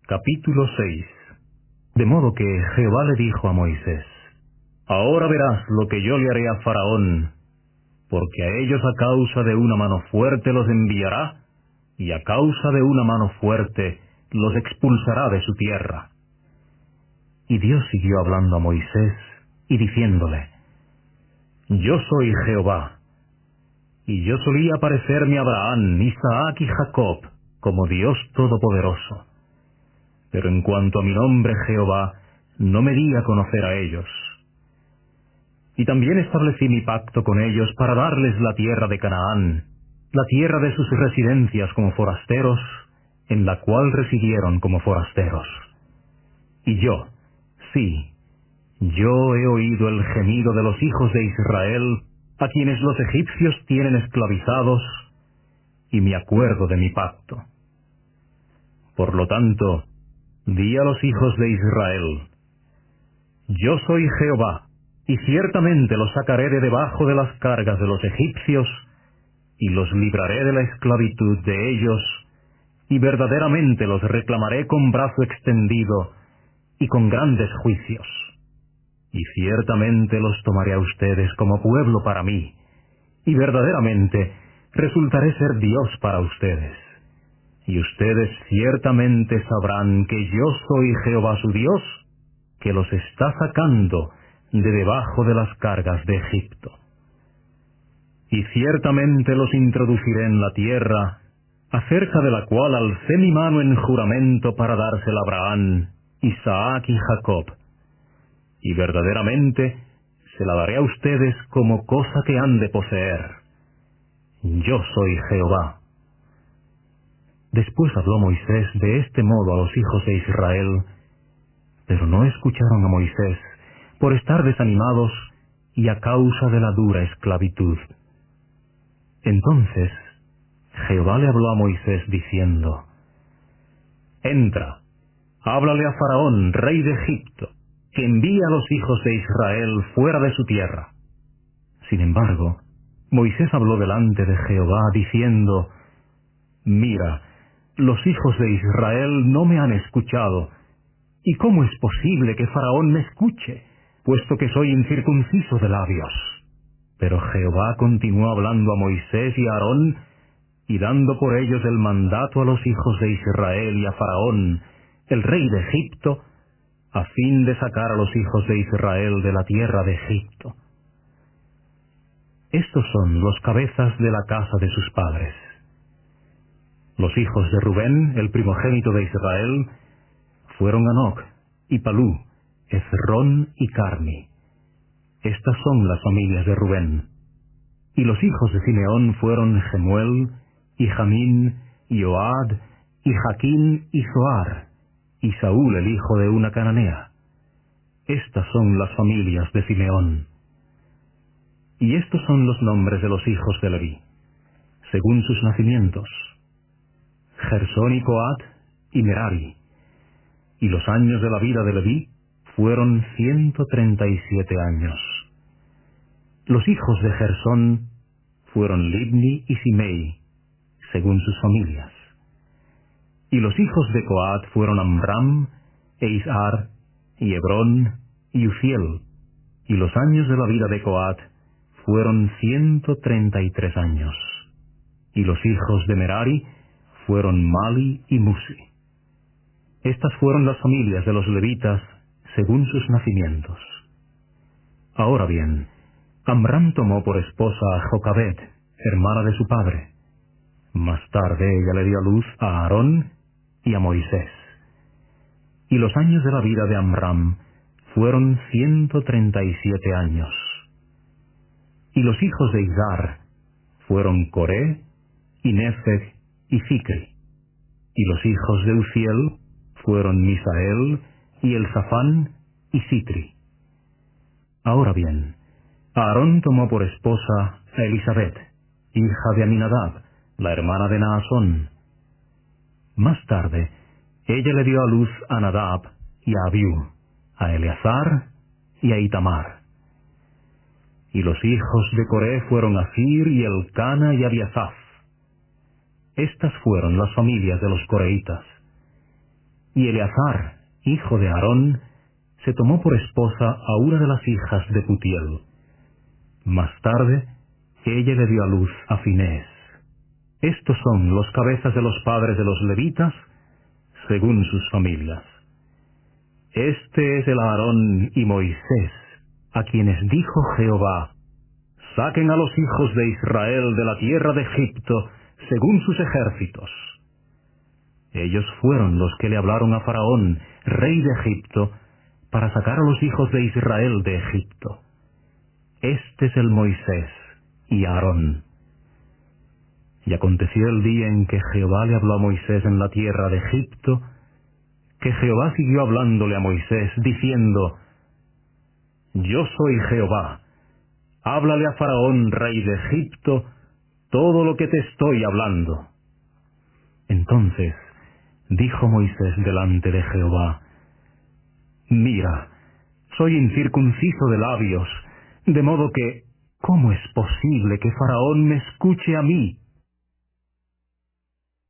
Capítulo 6. De modo que Jehová le dijo a Moisés: Ahora verás lo que yo le haré a Faraón, porque a ellos a causa de una mano fuerte los enviará, y a causa de una mano fuerte los expulsará de su tierra. Y Dios siguió hablando a Moisés y diciéndole: Yo soy Jehová, y yo solía aparecerme a Abraham, Isaac y Jacob como Dios Todopoderoso. Pero en cuanto a mi nombre Jehová, no me di a conocer a ellos. Y también establecí mi pacto con ellos para darles la tierra de Canaán, la tierra de sus residencias como forasteros, en la cual residieron como forasteros. Y yo, sí, yo he oído el gemido de los hijos de Israel, a quienes los egipcios tienen esclavizados, y me acuerdo de mi pacto. Por lo tanto, di a los hijos de Israel: Yo soy Jehová, y ciertamente los sacaré de debajo de las cargas de los egipcios, y los libraré de la esclavitud de ellos, y verdaderamente los reclamaré con brazo extendido y con grandes juicios. Y ciertamente los tomaré a ustedes como pueblo para mí, y verdaderamente resultaré ser Dios para ustedes. Y ustedes ciertamente sabrán que yo soy Jehová su Dios, que los está sacando de debajo de las cargas de Egipto. Y ciertamente los introduciré en la tierra, acerca de la cual alcé mi mano en juramento para dársela a Abraham, Isaac y Jacob. Y verdaderamente se la daré a ustedes como cosa que han de poseer. Yo soy Jehová. Después habló Moisés de este modo a los hijos de Israel, pero no escucharon a Moisés, por estar desanimados y a causa de la dura esclavitud. Entonces Jehová le habló a Moisés diciendo: Entra, háblale a Faraón, rey de Egipto, que envíe a los hijos de Israel fuera de su tierra. Sin embargo, Moisés habló delante de Jehová diciendo: Mira, los hijos de Israel no me han escuchado. ¿Y cómo es posible que Faraón me escuche, puesto que soy incircunciso de labios? Pero Jehová continuó hablando a Moisés y a Aarón, y dando por ellos el mandato a los hijos de Israel y a Faraón, el rey de Egipto, a fin de sacar a los hijos de Israel de la tierra de Egipto. Estos son los cabezas de la casa de sus padres. Los hijos de Rubén, el primogénito de Israel, fueron Hanoc, y Palú, Hezrón y Carmi. Estas son las familias de Rubén. Y los hijos de Simeón fueron Gemuel, y Jamín, y Ohad, y Jaquín, y Zoar, y Saúl el hijo de una cananea. Estas son las familias de Simeón. Y estos son los nombres de los hijos de Leví, según sus nacimientos: Gersón y Coat y Merari. Y los años de la vida de Leví fueron 137 años. Los hijos de Gersón fueron Libni y Simei, según sus familias. Y los hijos de Coat fueron Amram, e Ishar, y Hebrón, y Uziel. Y los años de la vida de Coat fueron 133 años. Y los hijos de Merari fueron Mali y Musi. Estas fueron las familias de los levitas, según sus nacimientos. Ahora bien, Amram tomó por esposa a Jocabed, hermana de su padre. Más tarde ella le dio a luz a Aarón y a Moisés. Y los años de la vida de Amram fueron 137 años. Y los hijos de Izhar fueron Coré, y Nefeg, y Zicri. Y los hijos de Uziel fueron Misael, y Elzafán, y Sitri. Ahora bien, Aarón tomó por esposa a Elisabet, hija de Aminadab, la hermana de Naasón. Más tarde, ella le dio a luz a Nadab y a Abiú, a Eleazar y a Itamar. Y los hijos de Coré fueron Asir y Elcana y Abiasaph. Estas fueron las familias de los coreitas. Y Eleazar, hijo de Aarón, se tomó por esposa a una de las hijas de Putiel. Más tarde, ella le dio a luz a Finés. Estos son los cabezas de los padres de los levitas, según sus familias. Este es el Aarón y Moisés, a quienes dijo Jehová: saquen a los hijos de Israel de la tierra de Egipto, según sus ejércitos. Ellos fueron los que le hablaron a Faraón, rey de Egipto, para sacar a los hijos de Israel de Egipto. Este es el Moisés y Aarón. Y aconteció el día en que Jehová le habló a Moisés en la tierra de Egipto, que Jehová siguió hablándole a Moisés, diciendo: yo soy Jehová, háblale a Faraón, rey de Egipto, todo lo que te estoy hablando. Entonces dijo Moisés delante de Jehová: mira, soy incircunciso de labios, de modo que, ¿cómo es posible que Faraón me escuche a mí,